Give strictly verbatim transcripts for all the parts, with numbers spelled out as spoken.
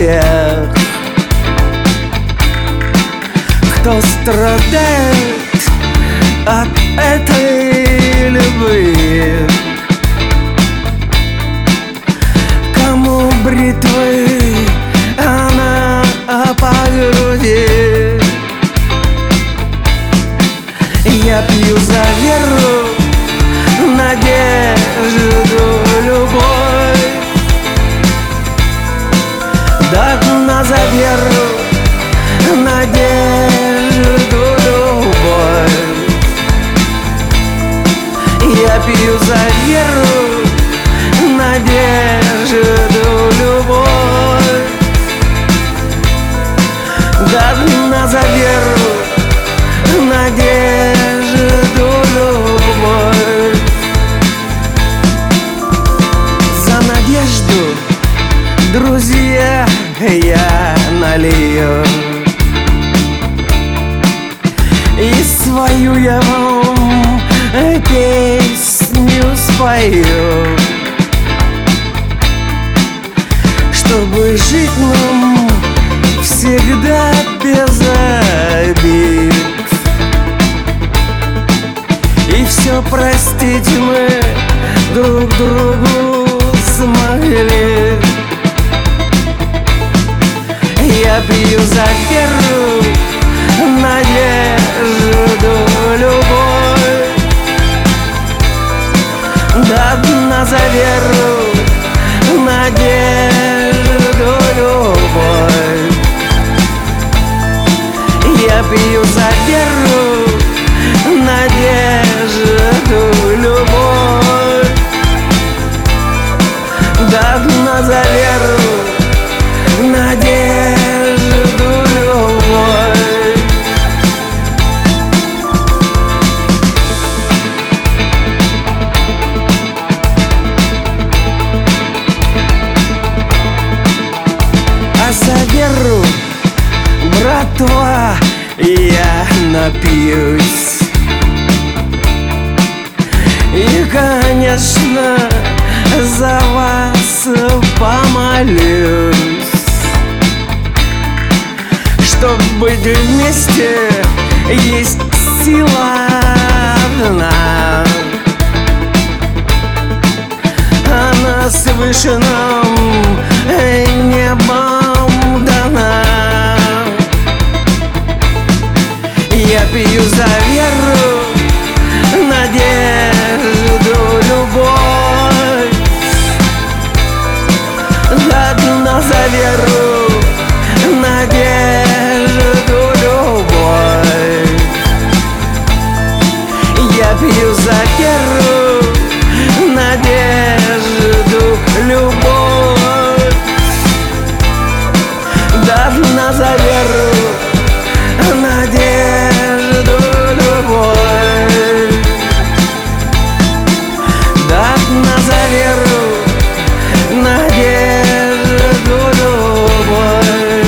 тех, кто страдает от этой любви, кому бритвой она по груди. Я пью за веру, надежду, любовь, до дна за веру, надежду, любовь. Я пью за веру, надежду, любовь, до дна за веру, надежду, любовь. За надежду, друзья, я налью, и свою я вам песню спою, чтобы жить нам всегда без обид, и все простить мы друг другу смогли. Я пью за веру, надежду, любовь, до дна за веру, надежду, любовь. Я пью за веру, надежду, любовь, до дна за веру, надежду, любовь. А за веру, братва, я напьюсь, и, конечно, за вас помолюсь, чтоб быть вместе есть сила одна. Она свыше нам небом дана. Я пью за веру, надежду, любовь, до дна за веру, надежду, любовь. Я пью за веру, надежду, любовь, до дна за веру, надежду, любовь, до дна за веру, надежду, любовь,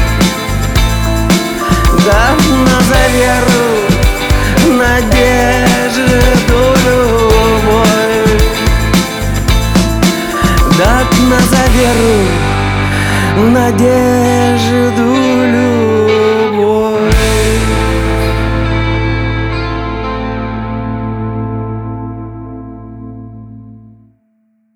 до дна за веру, надежду, любовь, до дна за веру, надежду.